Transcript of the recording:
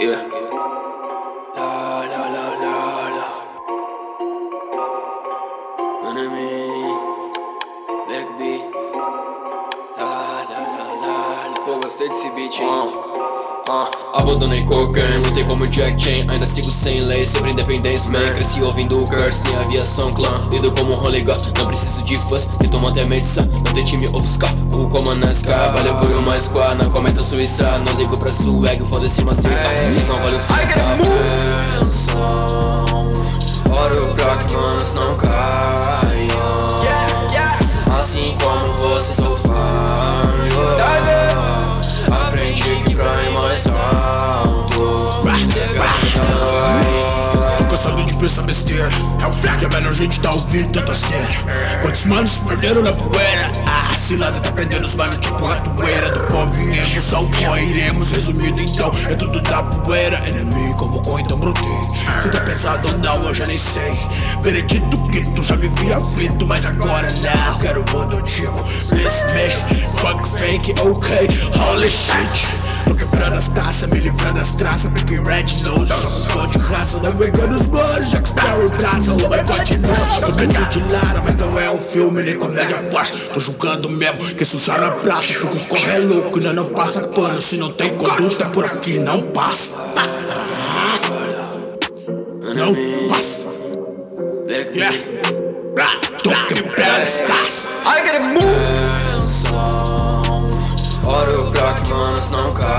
Yeah. La la la la la. Enemy. Black B. La la la la la. Pô, gostei desse beat, hein? Abandonei cocaine, não tem como Jack Chain. Ainda sigo sem lei, sempre independência, man. Cresci ouvindo o curse, minha aviação clã. Lido como um hooligan, não preciso de fãs. Tento manter a medição, não tem time ofuscar. Voo como a NASCAR, valeu por uma squad. Na cometa suíça, não ligo pra swag. Foda-se Mastercard, vocês não valem o seu ora o crack, manos não caiam. Assim como você sou falho. Aprendi que pra ir mais alto. Tô cansado de pensar besteira. E a melhor gente tá ouvindo tanta asneira. Quantos manos se perderam na poeira? A cilada tá prendendo os manos tipo ratoeira. Do pó viemos ao pó iremos. Resumido então, é tudo na poeira. Inimigo, eu vou correr, então brotei. Se tá pesado ou não, eu já nem sei. Veredito que tu já me vi aflito, mas agora não. Quero um mundo tipo Bless me, fuck fake, ok, holy shit. Tô quebrando as taças, me livrando das traças. Peguei red nose, só um pão de raça. Navegando os mares, Jack Sparrow Plaza. Oh my god, não, tô medo de Lara. Mas não é um filme, nem comédia plástica. Tô julgando mesmo, que sujar na praça. Porque o corre é louco, ainda não passa pano. Se não tem conduta por aqui, não passa. Não passa. Yeah. Tô quebrando as taças. I gotta move. Ora o crack, manos não cai.